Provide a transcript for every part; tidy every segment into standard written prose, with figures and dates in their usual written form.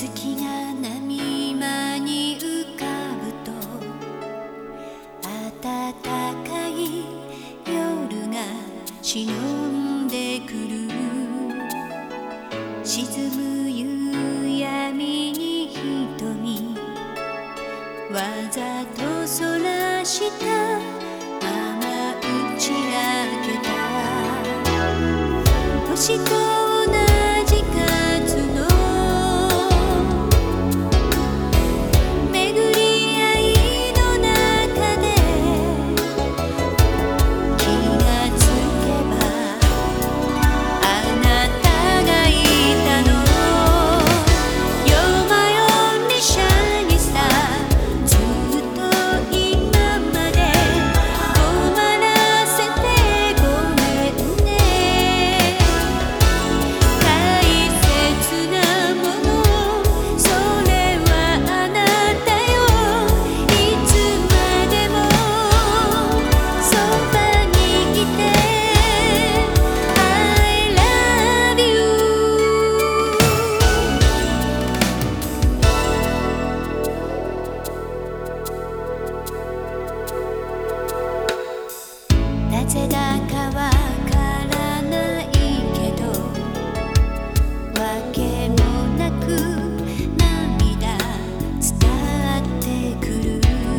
月が波間に浮かぶと暖かい夜が忍んでくる。沈む夕闇に瞳わざとそらしたまま打ち明けた。星と同じ数の巡り合いの中で気がつけばあなたがいたの。夜真夜にシャイにさずっと今まで困らせてごめんね。大切なものそれはあなたよ。いつまでもそばにいて I love you。 なぜだかわからないけどわけもなく涙伝ってくる。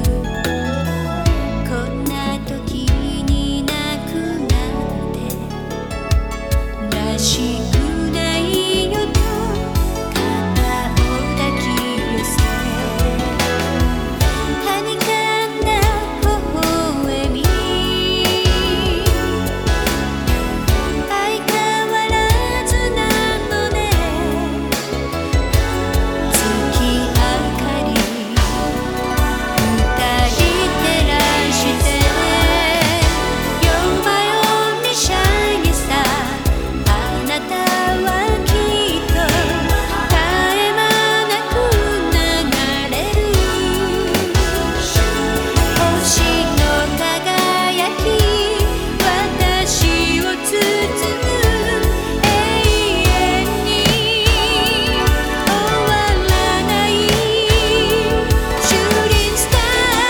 こんな時に泣くなんてらしくないよと肩を抱き寄せはにかんだ微笑み相変わらずなのね。月明かり二人照らして夜真夜にシャイにさあなたはきっと絶え間なく流れる。星の輝き私を包む永遠に終わらないシューティングスター。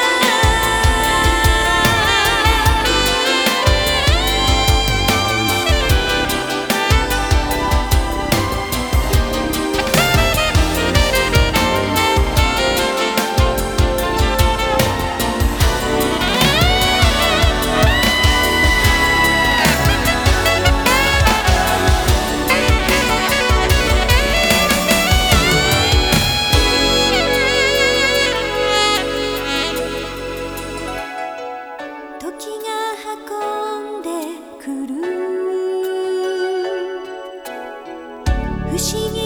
時が運んでくる不思議